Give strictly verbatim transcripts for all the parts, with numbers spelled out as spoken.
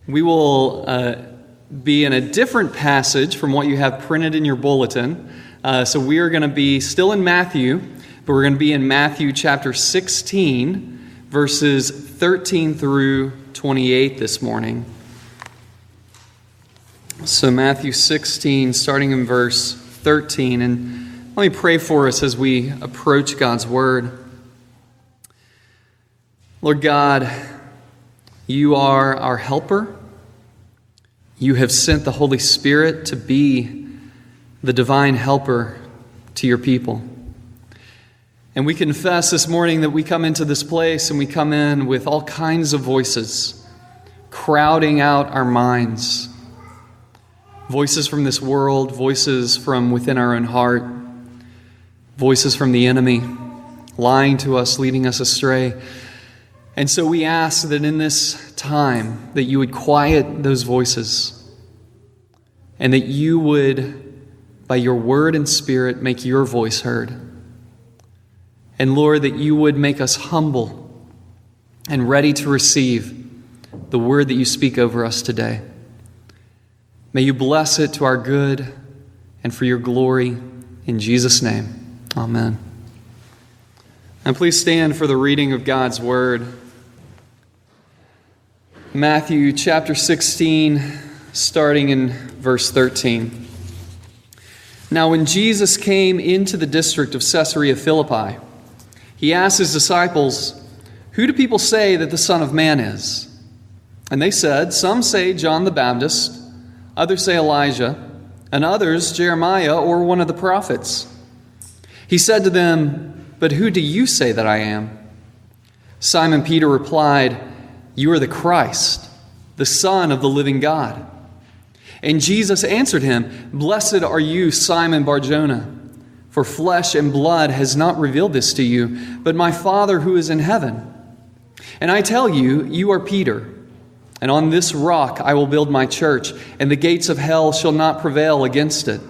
We will uh, be in a different passage from what you have printed in your bulletin. Uh, so we are going to be still in Matthew, but we're going to be in Matthew chapter sixteen, verses thirteen through twenty-eight this morning. So Matthew sixteen, starting in verse thirteen. And let me pray for us as we approach God's Word. Lord God, You are our helper. You have sent the Holy Spirit to be the divine helper to Your people. And we confess this morning that we come into this place and we come in with all kinds of voices, crowding out our minds. Voices from this world, voices from within our own heart, voices from the enemy, lying to us, leading us astray. And so we ask that in this time that You would quiet those voices and that You would, by Your word and Spirit, make Your voice heard. And Lord, that You would make us humble and ready to receive the word that You speak over us today. May You bless it to our good and for Your glory. In Jesus' name, amen. And please stand for the reading of God's word. Matthew chapter sixteen, starting in verse thirteen. Now when Jesus came into the district of Caesarea Philippi, He asked His disciples, "Who do people say that the Son of Man is?" And they said, "Some say John the Baptist, others say Elijah, and others Jeremiah or one of the prophets." He said to them, "But who do you say that I am?" Simon Peter replied, "You are the Christ, the Son of the living God." And Jesus answered him, "Blessed are you, Simon Bar-Jonah, for flesh and blood has not revealed this to you, but my Father who is in heaven. And I tell you, you are Peter, and on this rock I will build my church, and the gates of hell shall not prevail against it.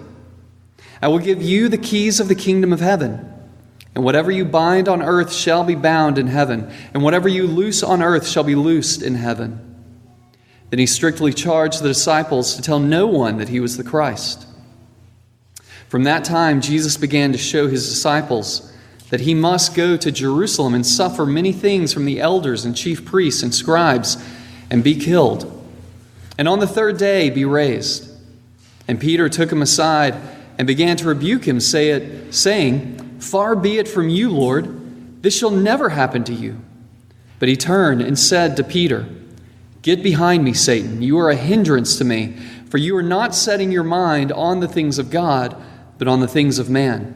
I will give you the keys of the kingdom of heaven. And whatever you bind on earth shall be bound in heaven, and whatever you loose on earth shall be loosed in heaven." Then He strictly charged the disciples to tell no one that He was the Christ. From that time, Jesus began to show His disciples that He must go to Jerusalem and suffer many things from the elders and chief priests and scribes and be killed, and on the third day be raised. And Peter took Him aside and began to rebuke Him, say it, saying, "Far be it from You, Lord, this shall never happen to You." But He turned and said to Peter, "Get behind me, Satan. You are a hindrance to me, for you are not setting your mind on the things of God, but on the things of man."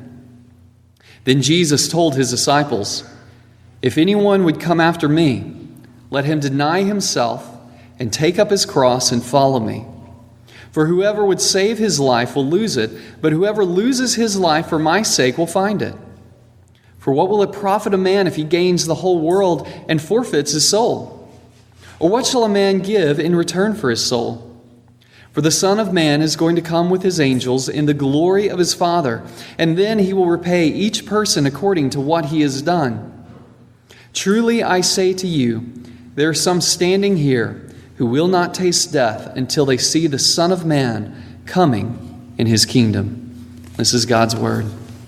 Then Jesus told His disciples, "If anyone would come after me, let him deny himself and take up his cross and follow me. For whoever would save his life will lose it, but whoever loses his life for my sake will find it. For what will it profit a man if he gains the whole world and forfeits his soul? Or what shall a man give in return for his soul? For the Son of Man is going to come with His angels in the glory of His Father, and then He will repay each person according to what he has done. Truly I say to you, there are some standing here who will not taste death until they see the Son of Man coming in His kingdom." This is God's word.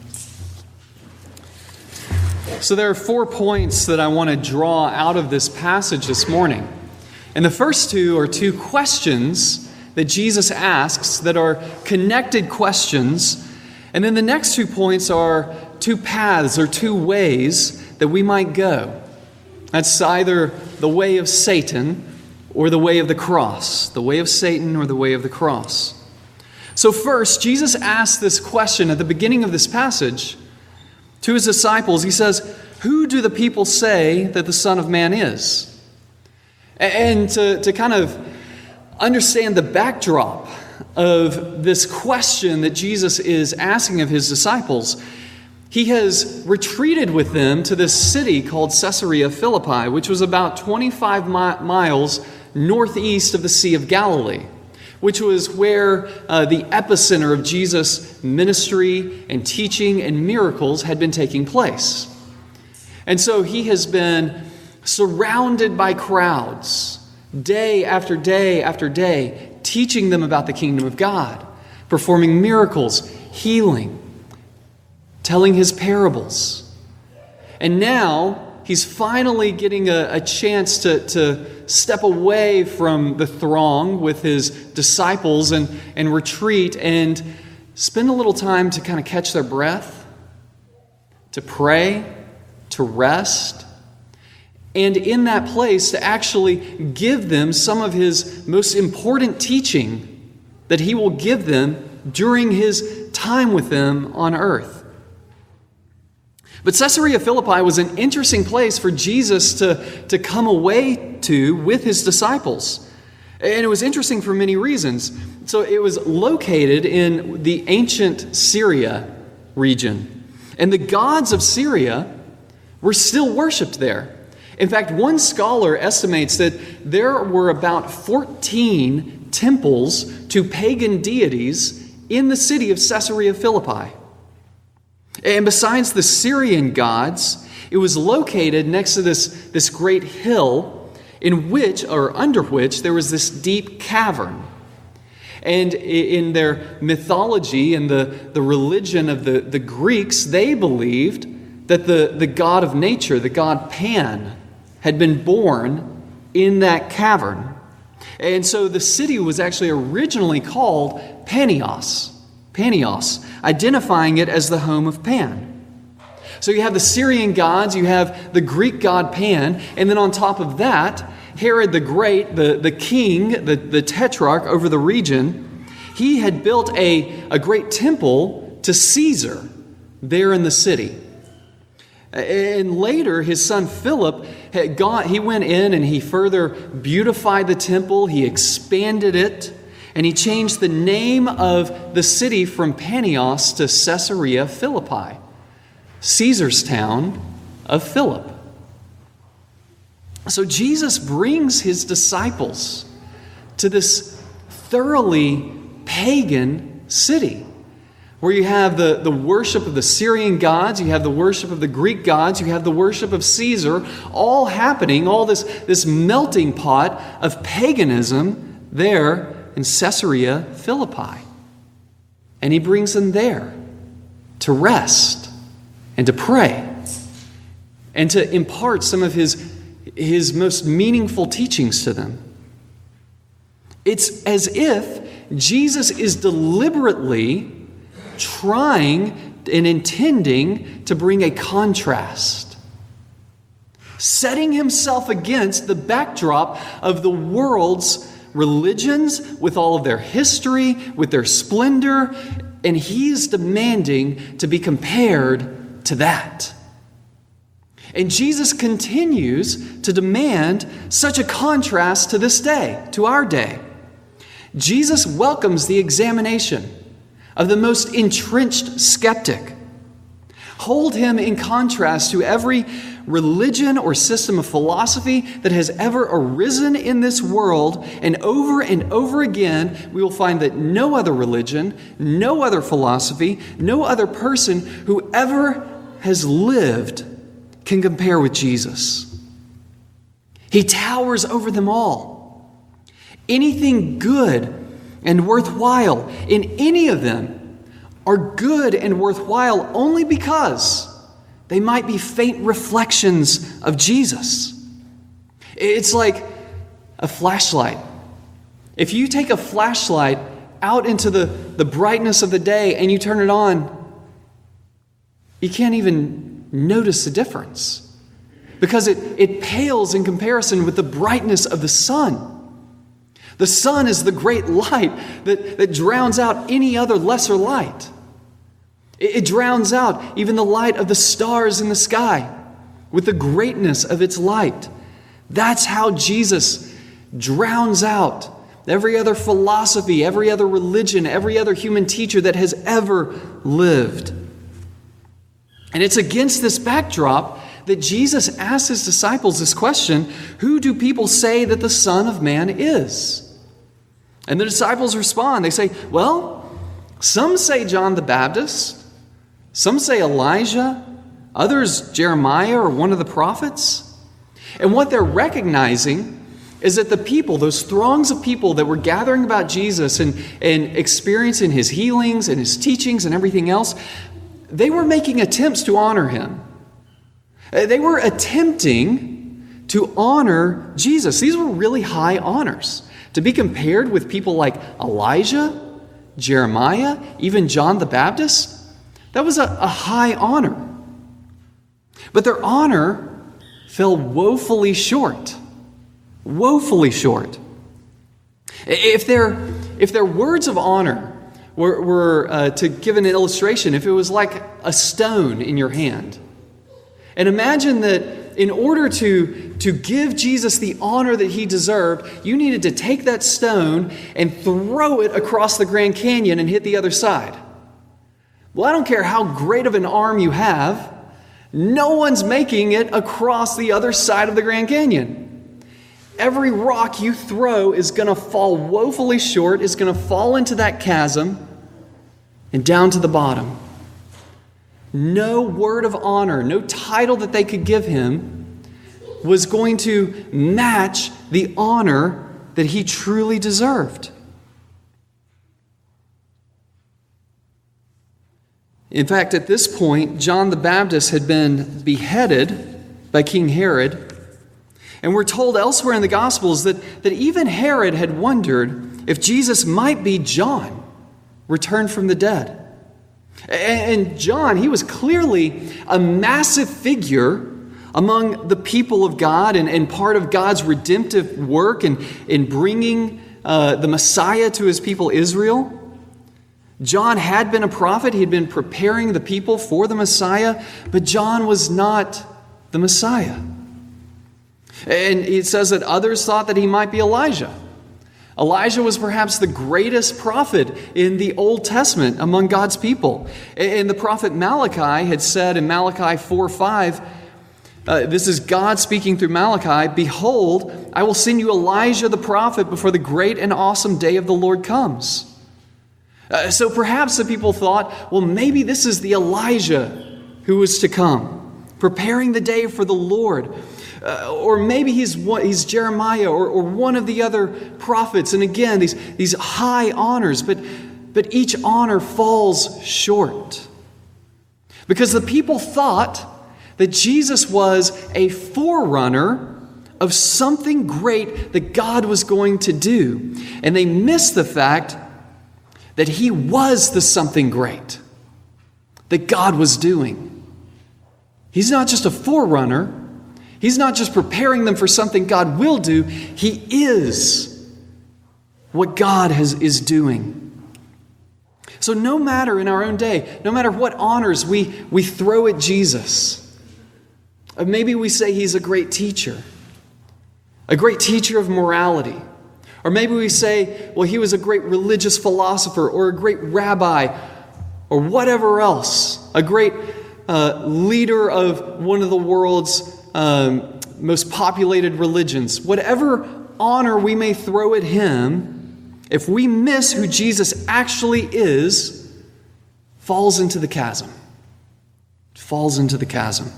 So there are four points that I want to draw out of this passage this morning. And the first two are two questions that Jesus asks that are connected questions. And then the next two points are two paths or two ways that we might go. That's either the way of Satan or the way of the cross. The way of Satan or the way of the cross. So first, Jesus asks this question at the beginning of this passage to His disciples. He says, "Who do the people say that the Son of Man is?" And to, to kind of understand the backdrop of this question that Jesus is asking of His disciples, He has retreated with them to this city called Caesarea Philippi, which was about twenty-five mi- miles northeast of the Sea of Galilee, which was where uh, the epicenter of Jesus' ministry and teaching and miracles had been taking place. And so He has been surrounded by crowds day after day after day, teaching them about the kingdom of God, performing miracles, healing, telling his parables. And now he's finally getting a, a chance to, to step away from the throng with his disciples and, and retreat and spend a little time to kind of catch their breath, to pray, to rest, and in that place to actually give them some of his most important teaching that he will give them during his time with them on earth. But Caesarea Philippi was an interesting place for Jesus to, to come away to with his disciples. And it was interesting for many reasons. So it was located in the ancient Syria region. And the gods of Syria were still worshipped there. In fact, one scholar estimates that there were about fourteen temples to pagan deities in the city of Caesarea Philippi. And besides the Syrian gods, it was located next to this, this great hill in which, or under which, there was this deep cavern. And in their mythology and the, the religion of the, the Greeks, they believed that the, the god of nature, the god Pan, had been born in that cavern. And so the city was actually originally called Panios, Panios, identifying it as the home of Pan. So you have the Syrian gods, you have the Greek god Pan, and then on top of that, Herod the Great, the, the king, the, the tetrarch over the region, he had built a, a great temple to Caesar there in the city. And later, his son Philip had gone, he went in and he further beautified the temple, he expanded it, and he changed the name of the city from Panios to Caesarea Philippi, Caesar's town of Philip. So Jesus brings his disciples to this thoroughly pagan city, where you have the, the worship of the Syrian gods, you have the worship of the Greek gods, you have the worship of Caesar, all happening, all this, this melting pot of paganism there in Caesarea Philippi. And he brings them there to rest and to pray and to impart some of his, his most meaningful teachings to them. It's as if Jesus is deliberately trying and intending to bring a contrast, setting himself against the backdrop of the world's religions with all of their history, with their splendor, and he's demanding to be compared to that. And Jesus continues to demand such a contrast to this day, to our day. Jesus welcomes the examination of the most entrenched skeptic. Hold him in contrast to every religion or system of philosophy that has ever arisen in this world, and over and over again, we will find that no other religion, no other philosophy, no other person who ever has lived can compare with Jesus. He towers over them all. Anything good and worthwhile in any of them are good and worthwhile only because they might be faint reflections of Jesus. It's like a flashlight. If you take a flashlight out into the, the brightness of the day and you turn it on, you can't even notice the difference because it, it pales in comparison with the brightness of the sun. The sun is the great light that, that drowns out any other lesser light. It, it drowns out even the light of the stars in the sky with the greatness of its light. That's how Jesus drowns out every other philosophy, every other religion, every other human teacher that has ever lived. And it's against this backdrop that Jesus asks his disciples this question: who do people say that the Son of Man is? And the disciples respond. They say, well, some say John the Baptist, some say Elijah, others Jeremiah or one of the prophets. And what they're recognizing is that the people, those throngs of people that were gathering about Jesus and, and experiencing his healings and his teachings and everything else, they were making attempts to honor him. They were attempting to honor Jesus. These were really high honors. To be compared with people like Elijah, Jeremiah, even John the Baptist, that was a, a high honor. But their honor fell woefully short. Woefully short. If their, if their words of honor were, were uh, to give an illustration, if it was like a stone in your hand, and imagine that in order to, to give Jesus the honor that he deserved, you needed to take that stone and throw it across the Grand Canyon and hit the other side. Well, I don't care how great of an arm you have, no one's making it across the other side of the Grand Canyon. Every rock you throw is going to fall woefully short, is going to fall into that chasm and down to the bottom. No word of honor, no title that they could give him was going to match the honor that he truly deserved. In fact, at this point, John the Baptist had been beheaded by King Herod. And we're told elsewhere in the Gospels that, that even Herod had wondered if Jesus might be John, returned from the dead. And John, he was clearly a massive figure among the people of God and, and part of God's redemptive work in, in bringing uh, the Messiah to his people Israel. John had been a prophet. He had been preparing the people for the Messiah, but John was not the Messiah. And it says that others thought that he might be Elijah. Elijah was perhaps the greatest prophet in the Old Testament among God's people. And the prophet Malachi had said in Malachi four five, uh, this is God speaking through Malachi, "Behold, I will send you Elijah the prophet before the great and awesome day of the Lord comes." Uh, so perhaps the people thought, well, maybe this is the Elijah who was to come, preparing the day for the Lord. Uh, or maybe he's he's Jeremiah or, or one of the other prophets. And again, these, these high honors, but, but each honor falls short. Because the people thought that Jesus was a forerunner of something great that God was going to do. And they missed the fact that he was the something great that God was doing. He's not just a forerunner. He's not just preparing them for something God will do. He is what God has, is doing. So no matter in our own day, no matter what honors we, we throw at Jesus, or maybe we say he's a great teacher, a great teacher of morality. Or maybe we say, well, he was a great religious philosopher or a great rabbi or whatever else, a great uh, leader of one of the world's um, most populated religions. Whatever honor we may throw at him, if we miss who Jesus actually is, falls into the chasm. Falls into the chasm.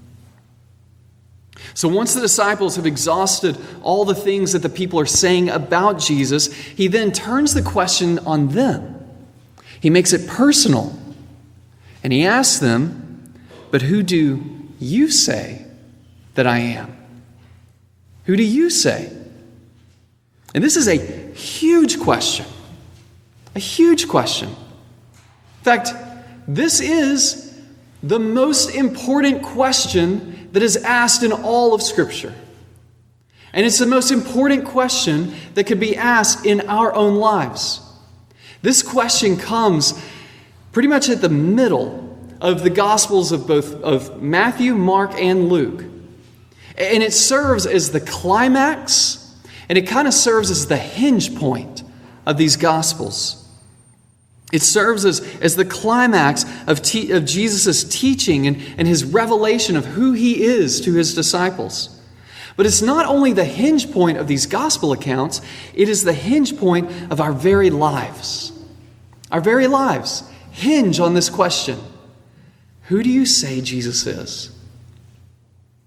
So once the disciples have exhausted all the things that the people are saying about Jesus, he then turns the question on them. He makes it personal. And he asks them, but who do you say that I am? Who do you say? And this is a huge question. A huge question. In fact, this is the most important question that is asked in all of Scripture. And it's the most important question that could be asked in our own lives. This question comes pretty much at the middle of the Gospels of both of Matthew, Mark, and Luke. And it serves as the climax, and it kind of serves as the hinge point of these Gospels. It serves as, as the climax of, te- of Jesus' teaching and, and his revelation of who he is to his disciples. But it's not only the hinge point of these gospel accounts, it is the hinge point of our very lives. Our very lives hinge on this question. Who do you say Jesus is?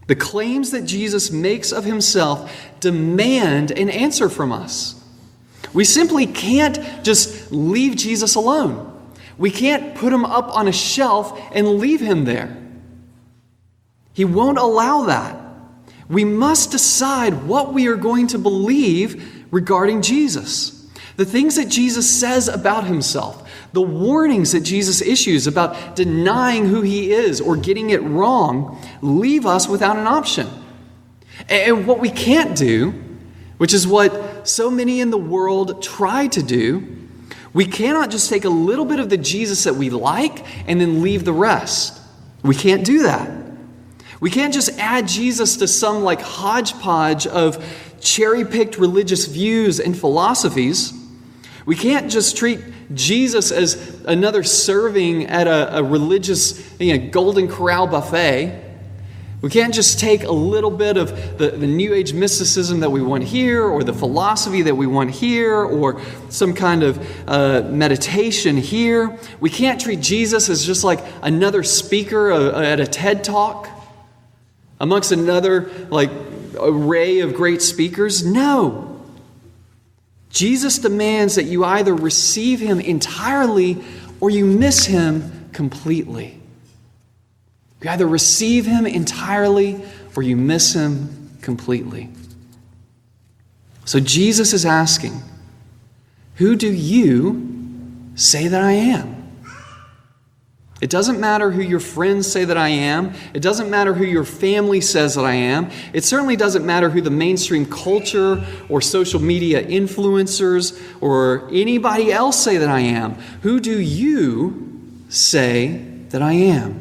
The claims that Jesus makes of himself demand an answer from us. We simply can't just leave Jesus alone. We can't put him up on a shelf and leave him there. He won't allow that. We must decide what we are going to believe regarding Jesus. The things that Jesus says about himself, the warnings that Jesus issues about denying who he is or getting it wrong, leave us without an option. And what we can't do, which is what so many in the world try to do, we cannot just take a little bit of the Jesus that we like and then leave the rest. We can't do that. We can't just add Jesus to some like hodgepodge of cherry-picked religious views and philosophies. We can't just treat Jesus as another serving at a, a religious, you know, Golden Corral buffet. We can't just take a little bit of the, the New Age mysticism that we want here, or the philosophy that we want here, or some kind of uh, meditation here. We can't treat Jesus as just like another speaker uh, at a TED Talk amongst another like array of great speakers. No. Jesus demands that you either receive him entirely or you miss him completely. You either receive him entirely or you miss him completely. So Jesus is asking, who do you say that I am? It doesn't matter who your friends say that I am. It doesn't matter who your family says that I am. It certainly doesn't matter who the mainstream culture or social media influencers or anybody else say that I am. Who do you say that I am?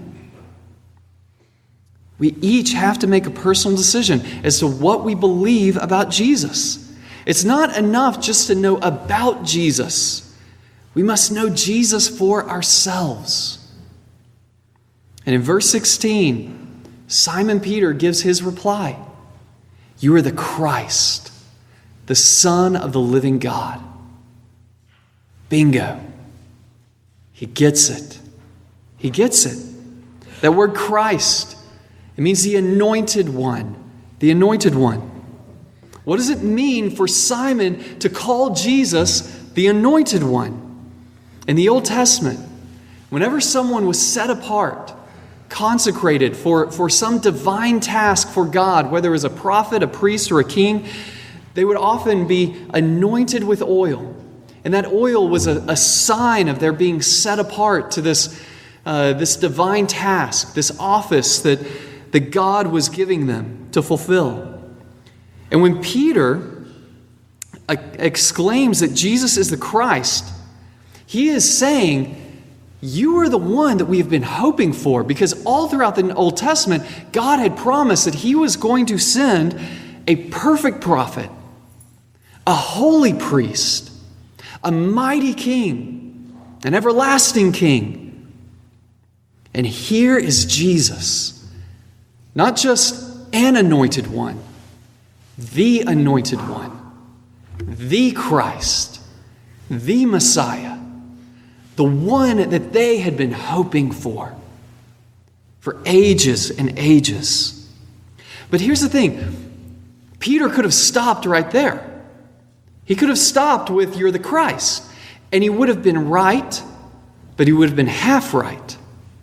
We each have to make a personal decision as to what we believe about Jesus. It's not enough just to know about Jesus. We must know Jesus for ourselves. And in verse sixteen, Simon Peter gives his reply. You are the Christ, the Son of the living God. Bingo. He gets it. He gets it. That word Christ, it means the anointed one. The anointed one. What does it mean for Simon to call Jesus the anointed one? In the Old Testament, whenever someone was set apart, consecrated for, for some divine task for God, whether it was a prophet, a priest, or a king, they would often be anointed with oil. And that oil was a, a sign of their being set apart to this, uh, this divine task, this office that, that God was giving them to fulfill. And when Peter uh, exclaims that Jesus is the Christ, he is saying, you are the one that we have been hoping for, because all throughout the Old Testament, God had promised that he was going to send a perfect prophet, a holy priest, a mighty king, an everlasting king. And here is Jesus, not just an anointed one, the anointed one, the Christ, the Messiah. The one that they had been hoping for for ages and ages. But here's the thing. Peter could have stopped right there. He could have stopped with, you're the Christ. And he would have been right, but he would have been half right.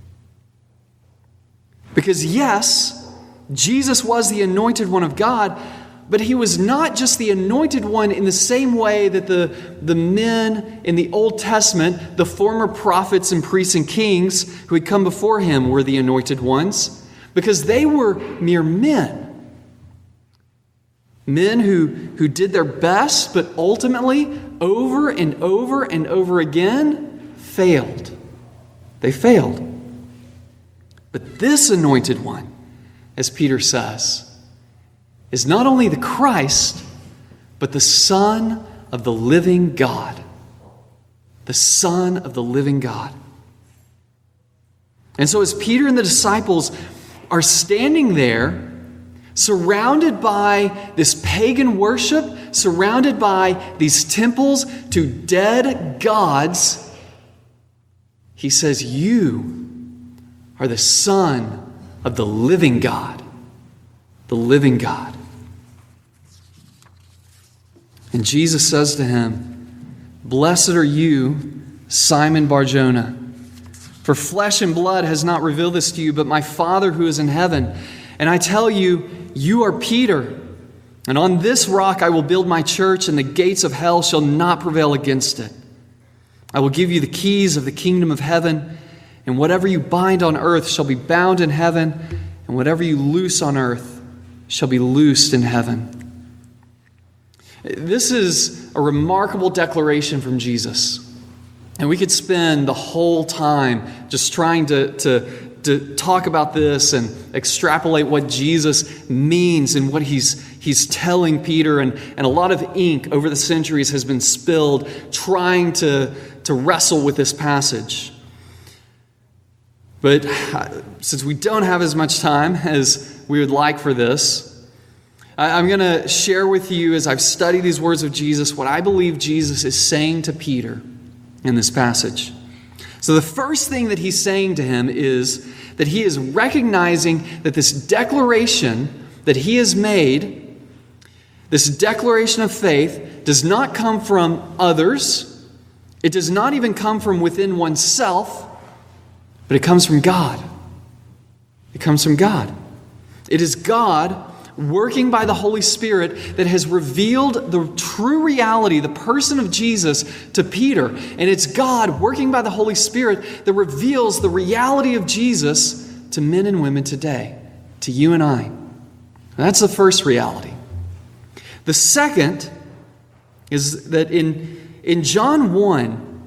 Because yes, Jesus was the anointed one of God, but he was not just the anointed one in the same way that the, the men in the Old Testament, the former prophets and priests and kings who had come before him, were the anointed ones, because they were mere men. Men who, who did their best, but ultimately, over and over and over again, failed. They failed. But this anointed one, as Peter says, is not only the Christ, but the Son of the living God. The Son of the living God. And so as Peter and the disciples are standing there, surrounded by this pagan worship, surrounded by these temples to dead gods, he says, you are the Son of the living God. the living God. And Jesus says to him, "Blessed are you, Simon Bar-Jonah, for flesh and blood has not revealed this to you, but my Father who is in heaven. And I tell you, you are Peter, and on this rock I will build my church, and the gates of hell shall not prevail against it. I will give you the keys of the kingdom of heaven, and whatever you bind on earth shall be bound in heaven, and whatever you loose on earth shall be loosed in heaven." This is a remarkable declaration from Jesus. And we could spend the whole time just trying to, to, to talk about this and extrapolate what Jesus means and what he's, he's telling Peter. And, and a lot of ink over the centuries has been spilled trying to, to wrestle with this passage. But since we don't have as much time as we would like for this, I'm going to share with you, as I've studied these words of Jesus, what I believe Jesus is saying to Peter in this passage. So the first thing that he's saying to him is that he is recognizing that this declaration that he has made, this declaration of faith, does not come from others. It does not even come from within oneself, but it comes from God. It comes from God. It is God working by the Holy Spirit that has revealed the true reality, the person of Jesus, to Peter. And it's God working by the Holy Spirit that reveals the reality of Jesus to men and women today, to you and I. And that's the first reality. The second is that in, in John one,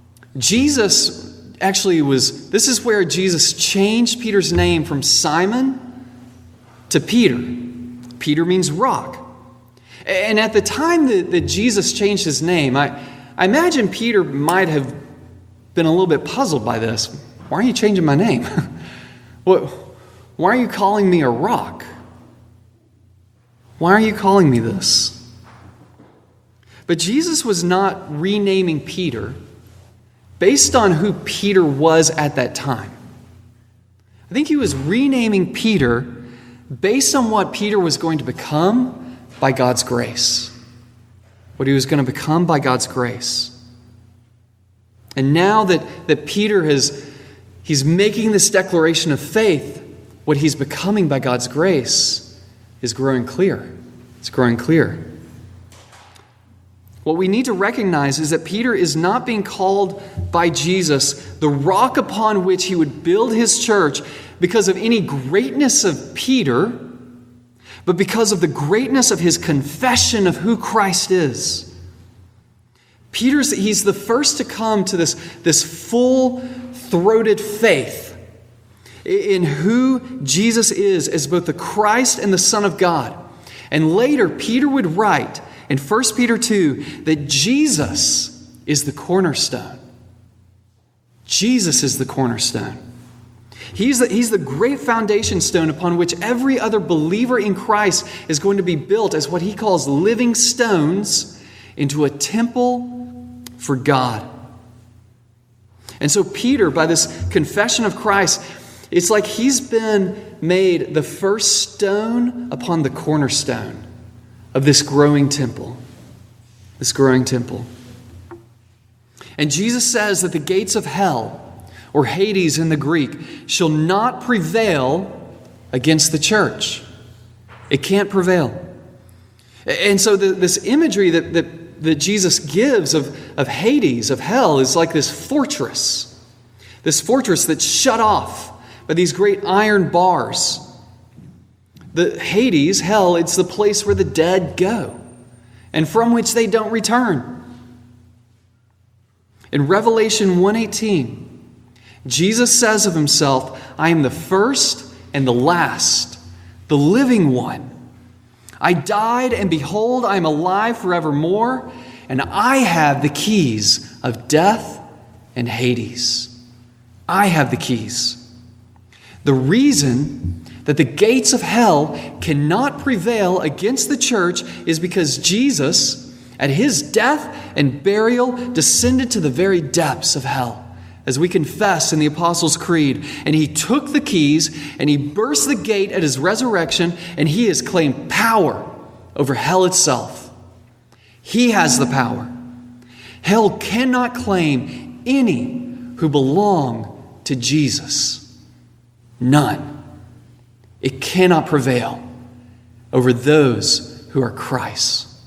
Jesus actually was, this is where Jesus changed Peter's name from Simon to Peter. Peter means rock. And at the time that, that Jesus changed his name, I, I imagine Peter might have been a little bit puzzled by this. Why are you changing my name? What, why are you calling me a rock? Why are you calling me this? But Jesus was not renaming Peter based on who Peter was at that time. I think he was renaming Peter based on what Peter was going to become by God's grace. What he was going to become by God's grace. And now that, that Peter has, he's making this declaration of faith, what he's becoming by God's grace is growing clear. It's growing clear. What we need to recognize is that Peter is not being called by Jesus the rock upon which he would build his church because of any greatness of Peter, but because of the greatness of his confession of who Christ is. Peter's, he's the first to come to this, this full-throated faith in who Jesus is as both the Christ and the Son of God. And later, Peter would write in First Peter two that Jesus is the cornerstone. Jesus is the cornerstone. He's the, he's the great foundation stone upon which every other believer in Christ is going to be built as what he calls living stones into a temple for God. And so Peter, by this confession of Christ, it's like he's been made the first stone upon the cornerstone of this growing temple. This growing temple. And Jesus says that the gates of hell, or Hades in the Greek, shall not prevail against the church. It can't prevail. And so the, this imagery that, that, that Jesus gives of, of Hades, of hell, is like this fortress. This fortress that's shut off by these great iron bars. The Hades, hell, it's the place where the dead go and from which they don't return. In Revelation one eighteen, Jesus says of himself, "I am the first and the last, the living one. I died, and behold, I am alive forevermore, and I have the keys of death and Hades." I have the keys. The reason that the gates of hell cannot prevail against the church is because Jesus, at his death and burial, descended to the very depths of hell as we confess in the Apostles' Creed. And he took the keys and he burst the gate at his resurrection, and he has claimed power over hell itself. He has the power. Hell cannot claim any who belong to Jesus. None. It cannot prevail over those who are Christ's.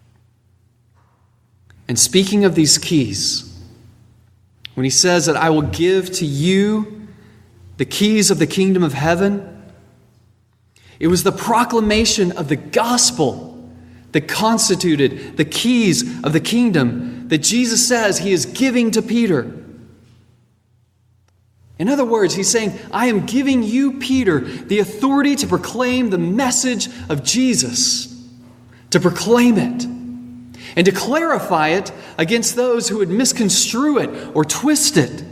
And speaking of these keys, when he says that I will give to you the keys of the kingdom of heaven, it was the proclamation of the gospel that constituted the keys of the kingdom that Jesus says he is giving to Peter. In other words, he's saying, I am giving you, Peter, the authority to proclaim the message of Jesus, to proclaim it, and to clarify it against those who would misconstrue it or twist it.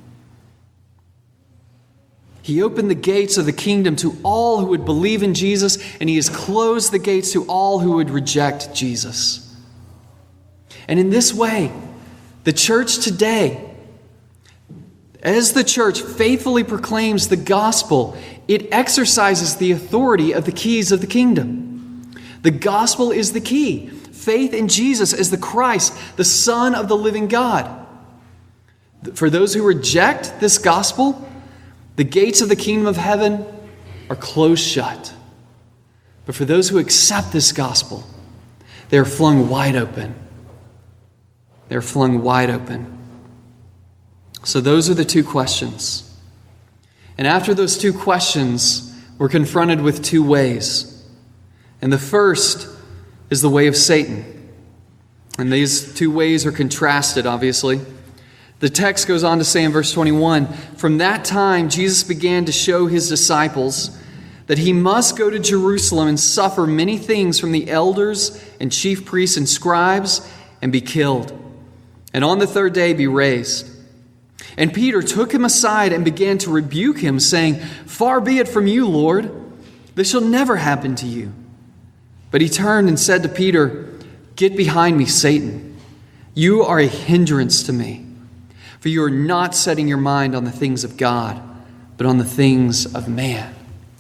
He opened the gates of the kingdom to all who would believe in Jesus, and he has closed the gates to all who would reject Jesus. And in this way, the church today, as the church faithfully proclaims the gospel, it exercises the authority of the keys of the kingdom. The gospel is the key. Faith in Jesus as the Christ, the Son of the living God. For those who reject this gospel, the gates of the kingdom of heaven are closed shut. But for those who accept this gospel, they are flung wide open. They're flung wide open. So those are the two questions. And after those two questions, we're confronted with two ways. And the first is the way of Satan. And these two ways are contrasted, obviously. The text goes on to say in verse twenty-one, from that time Jesus began to show his disciples that he must go to Jerusalem and suffer many things from the elders and chief priests and scribes and be killed, and on the third day be raised. And Peter took him aside and began to rebuke him, saying, far be it from you, Lord, this shall never happen to you. But he turned and said to Peter, get behind me, Satan. You are a hindrance to me, for you are not setting your mind on the things of God, but on the things of man.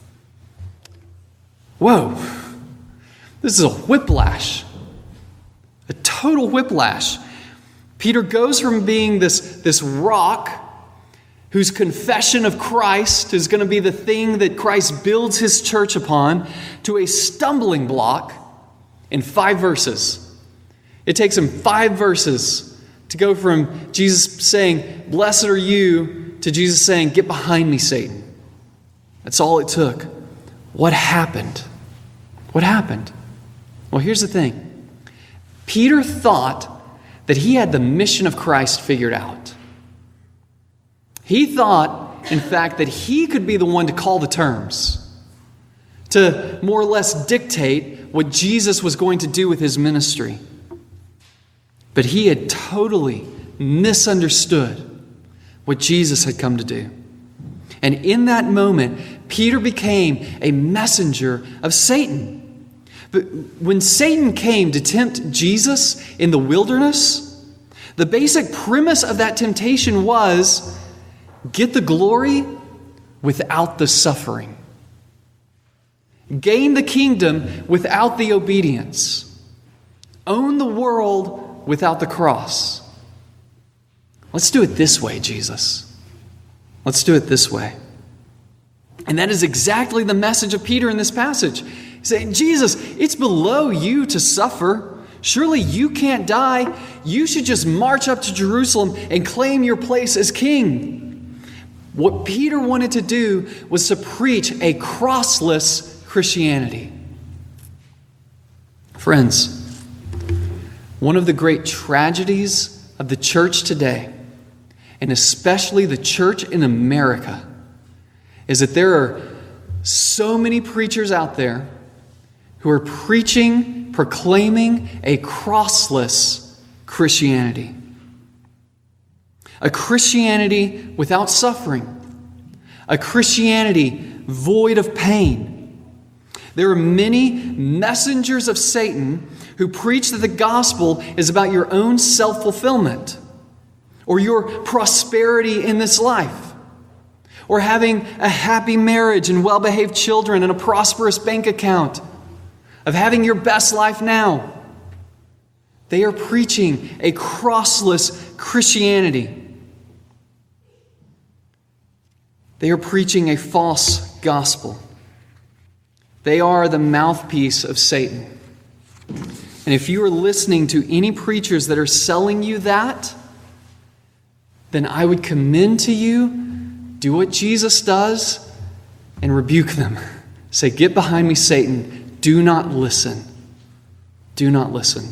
Whoa, this is a whiplash, a total whiplash. Peter goes from being this, this rock whose confession of Christ is going to be the thing that Christ builds his church upon, to a stumbling block in five verses. It takes him five verses to go from Jesus saying, blessed are you, to Jesus saying, get behind me, Satan. That's all it took. What happened? What happened? Well, here's the thing. Peter thought that he had the mission of Christ figured out. He thought, in fact, that he could be the one to call the terms, to more or less dictate what Jesus was going to do with his ministry. But he had totally misunderstood what Jesus had come to do. And in that moment, Peter became a messenger of Satan. But when Satan came to tempt Jesus in the wilderness, the basic premise of that temptation was, get the glory without the suffering. Gain the kingdom without the obedience. Own the world without the cross. Let's do it this way, Jesus. Let's do it this way. And that is exactly the message of Peter in this passage. He's saying, Jesus, it's below you to suffer. Surely you can't die. You should just march up to Jerusalem and claim your place as king. What Peter wanted to do was to preach a crossless Christianity. Friends, one of the great tragedies of the church today, and especially the church in America, is that there are so many preachers out there who are preaching, proclaiming a crossless Christianity. A Christianity without suffering. A Christianity void of pain. There are many messengers of Satan who preach that the gospel is about your own self-fulfillment, or your prosperity in this life, or having a happy marriage and well-behaved children and a prosperous bank account, of having your best life now. They are preaching a crossless Christianity. They are preaching a false gospel. They are the mouthpiece of Satan. And if you are listening to any preachers that are selling you that, then I would commend to you, do what Jesus does, and rebuke them. Say, get behind me, Satan. Do not listen. Do not listen.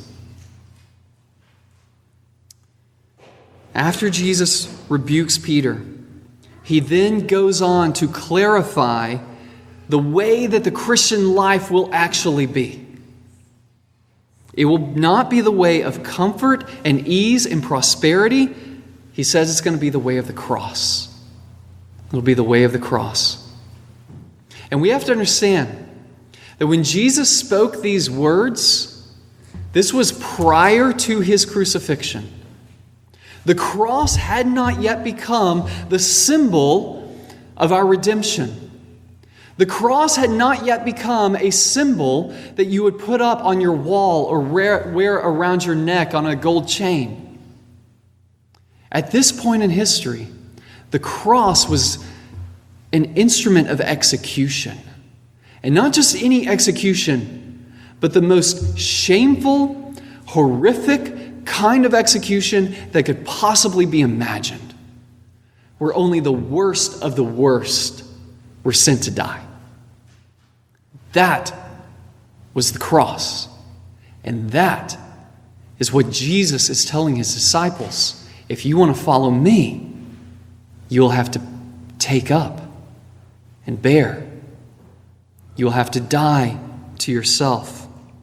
After Jesus rebukes Peter, he then goes on to clarify the way that the Christian life will actually be. It will not be the way of comfort and ease and prosperity. He says it's going to be the way of the cross. It'll be the way of the cross. And we have to understand that when Jesus spoke these words, this was prior to his crucifixion. The cross had not yet become the symbol of our redemption. The cross had not yet become a symbol that you would put up on your wall or wear, wear around your neck on a gold chain. At this point in history, the cross was an instrument of execution. And not just any execution, but the most shameful, horrific kind of execution that could possibly be imagined, where only the worst of the worst were sent to die. That was the cross. And that is what Jesus is telling his disciples. If you want to follow me, you'll have to take up and bear. You'll have to die to yourself.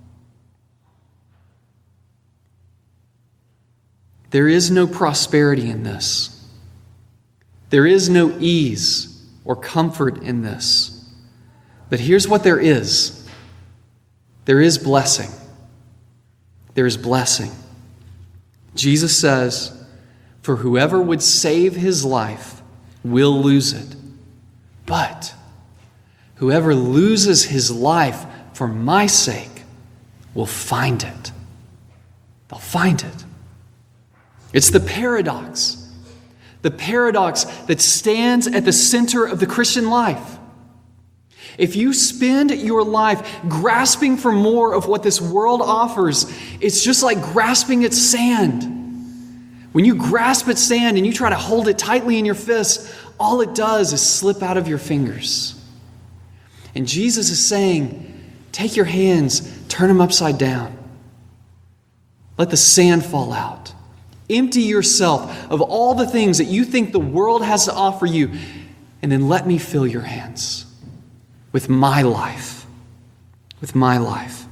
There is no prosperity in this. There is no ease or comfort in this. But here's what there is. There is blessing. There is blessing. Jesus says, "For whoever would save his life will lose it. But whoever loses his life for my sake will find it." They'll find it. It's the paradox. The paradox that stands at the center of the Christian life. If you spend your life grasping for more of what this world offers, it's just like grasping at sand. When you grasp at sand and you try to hold it tightly in your fist, all it does is slip out of your fingers. And Jesus is saying, take your hands, turn them upside down. Let the sand fall out. Empty yourself of all the things that you think the world has to offer you, and then let me fill your hands with my life, with my life.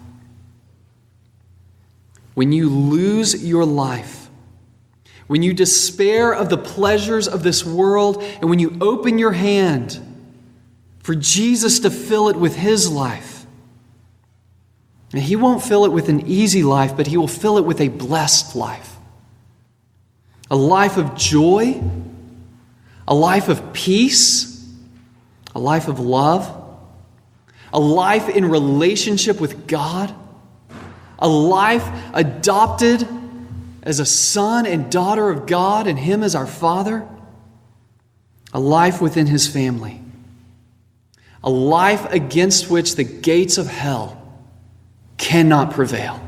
When you lose your life, when you despair of the pleasures of this world, and when you open your hand for Jesus to fill it with his life, and he won't fill it with an easy life, but he will fill it with a blessed life. A life of joy, a life of peace, a life of love, a life in relationship with God, a life adopted as a son and daughter of God and him as our Father, a life within his family, a life against which the gates of hell cannot prevail.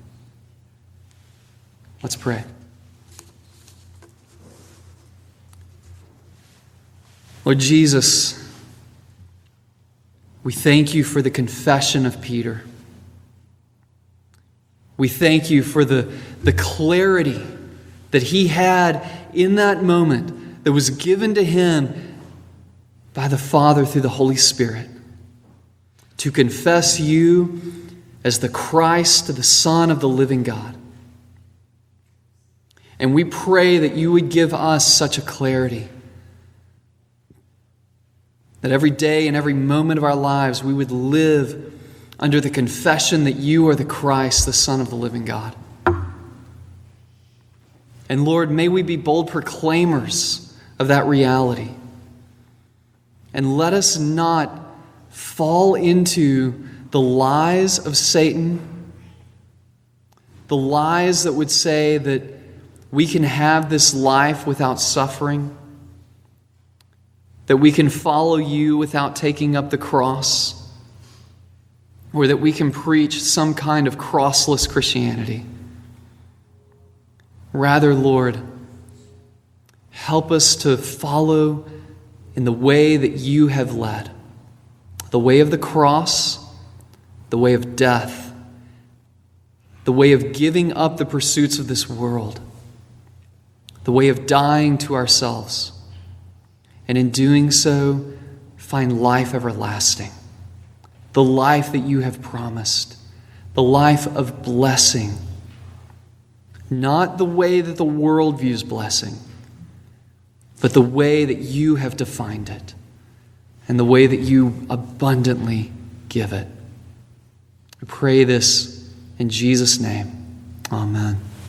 Let's pray. Lord Jesus, we thank you for the confession of Peter. We thank you for the, the clarity that he had in that moment that was given to him by the Father through the Holy Spirit to confess you as the Christ, the Son of the living God. And we pray that you would give us such a clarity that every day and every moment of our lives we would live under the confession that you are the Christ, the Son of the living God. And Lord, may we be bold proclaimers of that reality. And let us not fall into the lies of Satan, the lies that would say that we can have this life without suffering, that we can follow you without taking up the cross, or that we can preach some kind of crossless Christianity. Rather, Lord, help us to follow in the way that you have led, the way of the cross, the way of death, the way of giving up the pursuits of this world, the way of dying to ourselves, and in doing so, find life everlasting, the life that you have promised, the life of blessing, not the way that the world views blessing, but the way that you have defined it and the way that you abundantly give it. I pray this in Jesus' name. Amen.